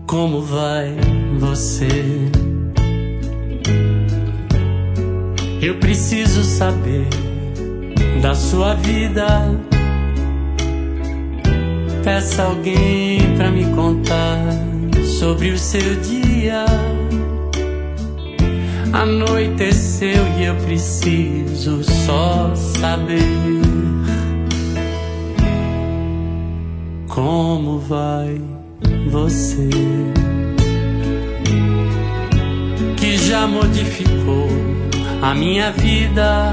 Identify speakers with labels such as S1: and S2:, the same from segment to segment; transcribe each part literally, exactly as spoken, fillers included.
S1: Como vai você? Eu preciso saber da sua vida. Peça alguém pra me contar sobre o seu dia. Anoiteceu e eu preciso só saber como vai você, que já modificou a minha vida,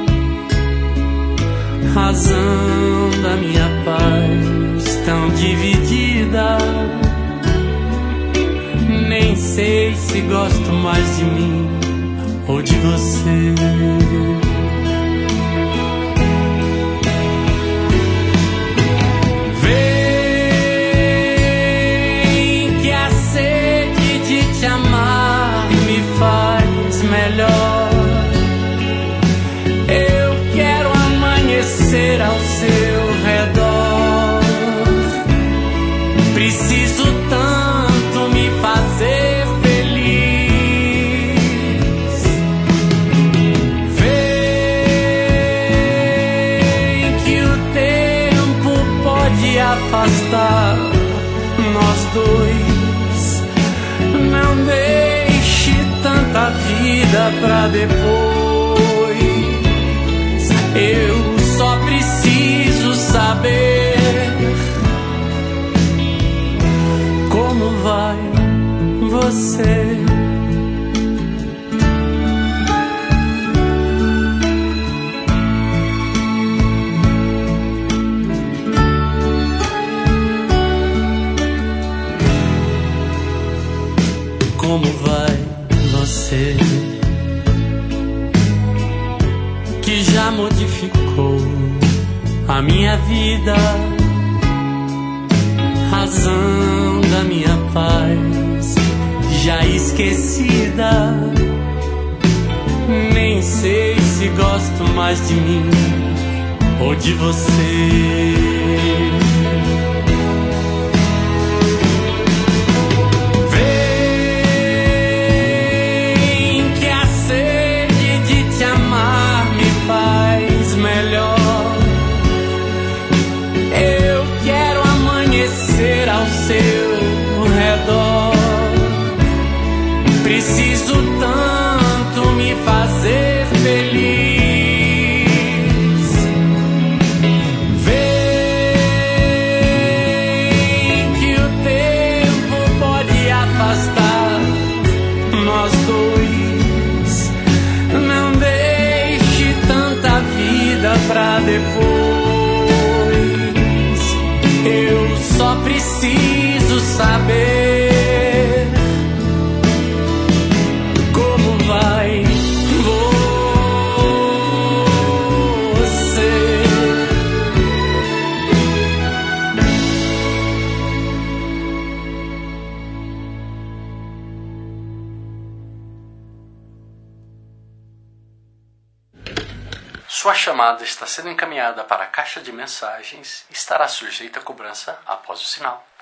S1: razão da minha paz tão dividida. Nem sei se gosto mais de mim ou de você. Vem que a sede de te amar me faz melhor. Eu quero amanhecer ao seu redor. Preciso tanto me fazer feliz. Vem que o tempo pode afastar nós dois. Não deixe tanta vida pra depois. Eu só preciso saber como vai você. Como vai você, que já modificou a minha vida, razão da minha paz já esquecida. Nem sei se gosto mais de mim ou de você. Preciso tanto me fazer feliz. Vem que o tempo pode afastar nós dois. Não deixe tanta vida pra depois. Eu só preciso saber vai você. Sua chamada está sendo encaminhada para a caixa de mensagens e estará sujeita a cobrança após o sinal.